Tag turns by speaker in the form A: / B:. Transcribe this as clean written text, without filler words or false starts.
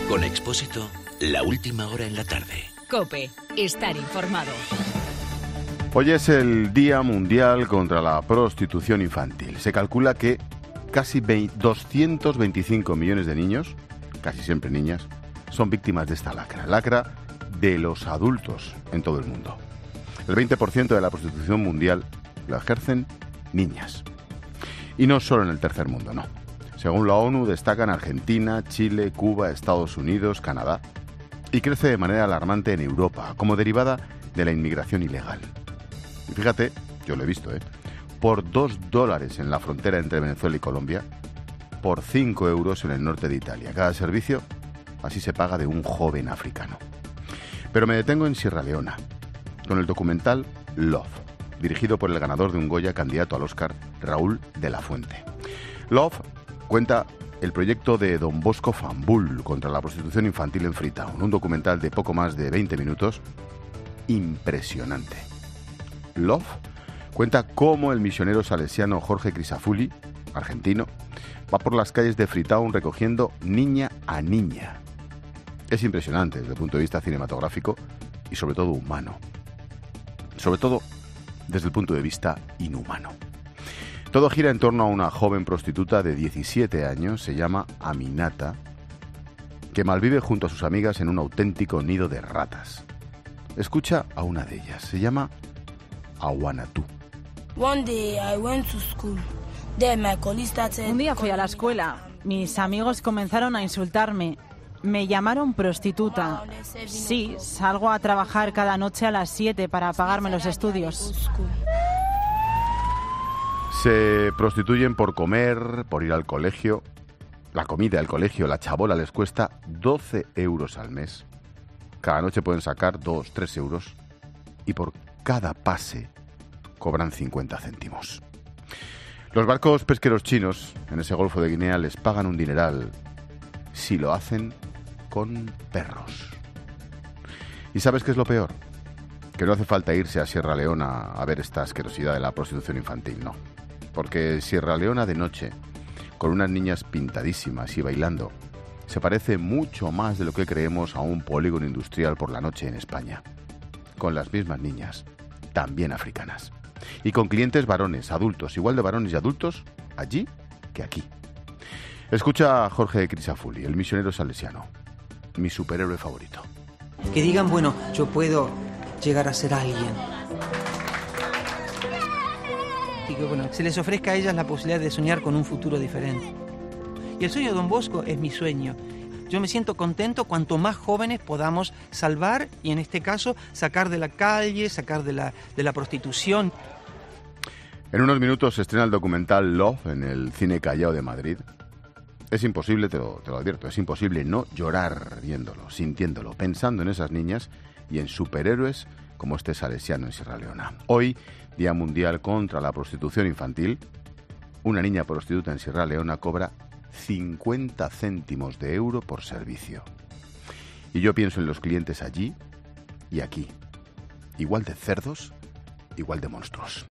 A: Con Expósito, la última hora en la tarde.
B: COPE. Estar informado.
C: Hoy es el Día Mundial contra la Prostitución Infantil. Se calcula que casi 225 millones de niños, casi siempre niñas, son víctimas de esta lacra de los adultos en todo el mundo. El 20% de la prostitución mundial lo ejercen niñas. Y no solo en el tercer mundo, no. Según la ONU, destacan Argentina, Chile, Cuba, Estados Unidos, Canadá. Y crece de manera alarmante en Europa, como derivada de la inmigración ilegal. Y fíjate, yo lo he visto, por $2 en la frontera entre Venezuela y Colombia, por 5 euros en el norte de Italia. Cada servicio, así se paga de un joven africano. Pero me detengo en Sierra Leona, con el documental Love, dirigido por el ganador de un Goya, candidato al Oscar, Raúl de la Fuente. Love cuenta el proyecto de Don Bosco Fambul contra la prostitución infantil en Freetown, un documental de poco más de 20 minutos, impresionante. Love cuenta cómo el misionero salesiano Jorge Crisafulli, argentino, va por las calles de Freetown recogiendo niña a niña. Es impresionante desde el punto de vista cinematográfico y sobre todo humano. Sobre todo desde el punto de vista inhumano. Todo gira en torno a una joven prostituta de 17 años, se llama Aminata, que malvive junto a sus amigas en un auténtico nido de ratas. Escucha a una de ellas, se llama Awanatu.
D: Un día fui a la escuela. Mis amigos comenzaron a insultarme. Me llamaron prostituta. Sí, salgo a trabajar cada noche a las 7 para pagarme los estudios.
C: Se prostituyen por comer, por ir al colegio. La comida del colegio, la chabola, les cuesta 12 euros al mes. Cada noche pueden sacar 2, 3 euros. Y por cada pase cobran 50 céntimos. Los barcos pesqueros chinos en ese Golfo de Guinea les pagan un dineral si lo hacen con perros. ¿Y sabes qué es lo peor? Que no hace falta irse a Sierra Leona a ver esta asquerosidad de la prostitución infantil, no. Porque Sierra Leona de noche, con unas niñas pintadísimas y bailando, se parece mucho más de lo que creemos a un polígono industrial por la noche en España. Con las mismas niñas, también africanas. Y con clientes varones, adultos, igual de varones y adultos, allí que aquí. Escucha a Jorge Crisafulli, el misionero salesiano, mi superhéroe favorito.
E: Que digan, bueno, yo puedo llegar a ser alguien. Y que, bueno, se les ofrezca a ellas la posibilidad de soñar con un futuro diferente. Y el sueño de Don Bosco es mi sueño. Yo me siento contento cuanto más jóvenes podamos salvar y, en este caso, sacar de la calle, sacar de la prostitución.
C: En unos minutos se estrena el documental Love en el Cine Callao de Madrid. Es imposible, te lo advierto, es imposible no llorar viéndolo, sintiéndolo, pensando en esas niñas y en superhéroes como este salesiano en Sierra Leona. Hoy, Día Mundial contra la Prostitución Infantil, una niña prostituta en Sierra Leona cobra 50 céntimos de euro por servicio. Y yo pienso en los clientes allí y aquí, igual de cerdos, igual de monstruos.